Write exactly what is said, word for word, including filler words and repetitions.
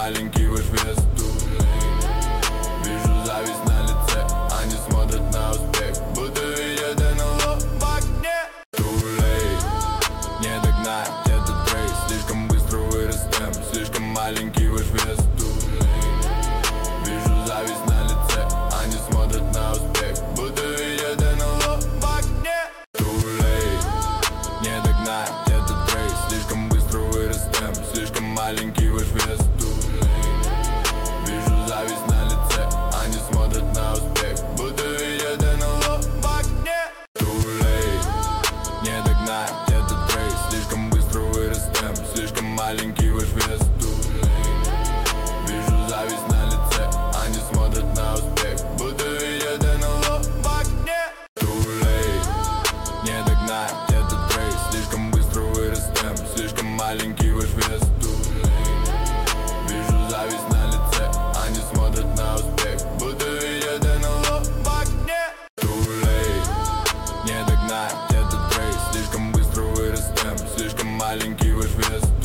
маленький ваш вес. Вижу зависть на лице, они смотрят на успех, будто видят НЛО в окне. Too late, не догнать этот рейс, слишком быстро вырос темп, слишком маленький ваш вес. Вижу зависть на лице, они смотрят на успех, будто видят НЛО в окне. Too late, не догнать этот рейс, слишком быстро вырос темп, слишком маленький ваш вес. Вижу зависть на лице, они смотрят на успех, будто видят НЛО в окне. Too late, не догнать этот рейс, слишком быстро вырос темп, слишком маленький ваш вес. Вижу зависть на лице, они смотрят на успех, будто видят НЛО в окне. Too late, не догнать этот рейс, слишком быстро вырос темп, слишком маленький ваш вес. Вижу зависть на лице, они смотрят на успех, будто видят НЛО в окне. Too late, не догнать этот рейс, слишком быстро вырос темп, слишком маленький ваш вес.